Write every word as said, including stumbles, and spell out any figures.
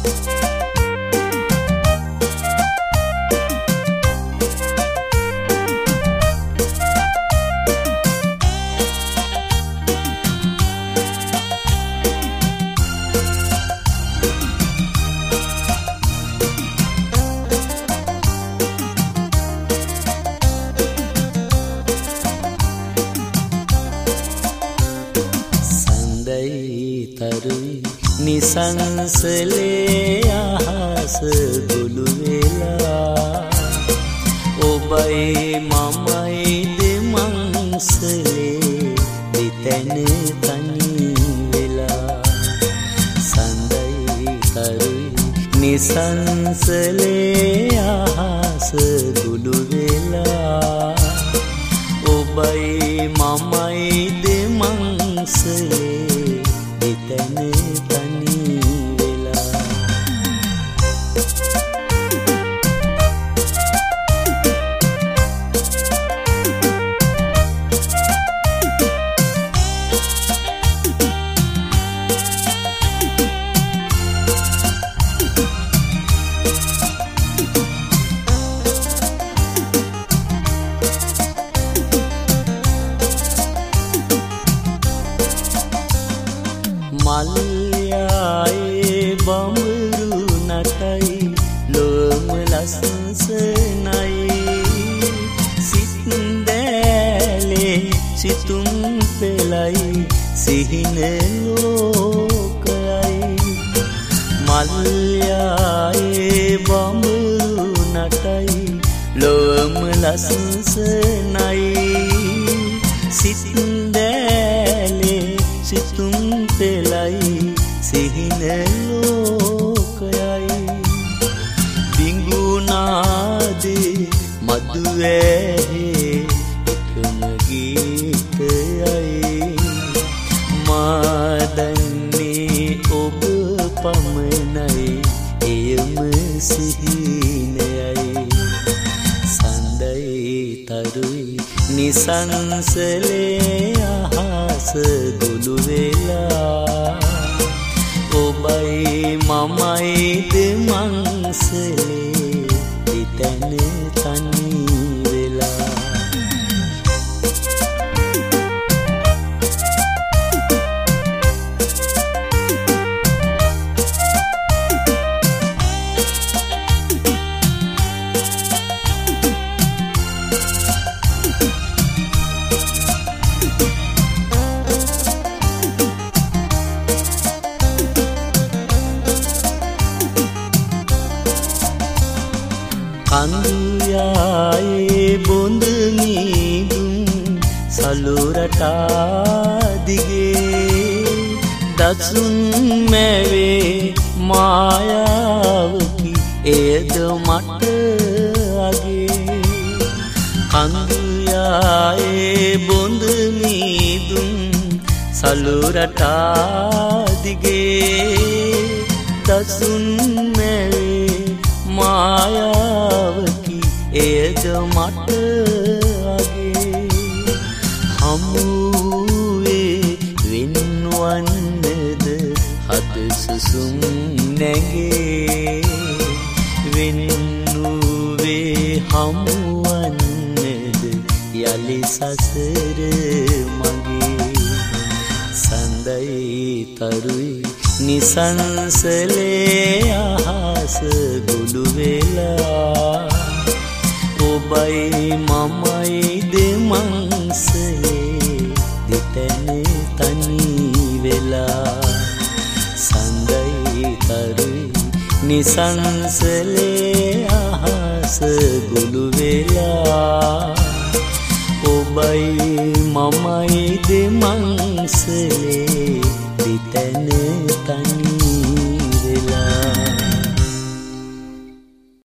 නිසංසලේ අහස ගොළු වෙලා ඔබයි මමයි දෙමංසලේ දෙතැන තනි වෙලා සඳයි තරුයි නිසංසලේ අහස ගොළු වෙලා ඔබයි මමයි දෙමංසලේ දෙතැන මල්යායේ බඹරු නටයි ලොම ලස්සනයි සිත් දැලේ සිතුම් පෙළයි සිහින ලෝකයයි මල්යායේ බඹරු නටයි ලොම ලස්සනයි සිත් දැලේ සිතුම් පෙළයි සිහින ලෝකයයි බිඟුනාදේ මధుවැහේ එකම ගීතයයි මා දන්නේ ඔබ පමණයි එයම සිහිනයයි සඳයි තරුයි නිසංසලේ අහස ගොළු වෙලා ඔබයි මමයි දෙමංසලේ දෙතැන තනි වෙලා කඳුයායේ බොඳ මීදුම් සලුරටා දිගේ දසුන් මැවේ මායාවකි එයද මට අගේ කඳුයායේ බොඳ මීදුම් සලුරටා දිගේ දසුන් මැවේ මායාවකි එයද මට අගේ හමුවේ වෙන්වන්නද හද සුසුම් නැගේ වෙන්නුවේ හමුවන්නද යලි සසර මගේ සඳයි තරුයි නිසංසලේ අහස ගොළු වෙලා ඔබයි මමයි දෙමංසලේ දෙතැන තනි වෙලා සඳයි තරුයි නිසංසලේ අහස ගොළු වෙලා ඔබයි මමයි දෙමංසලේ දෙතැන තනි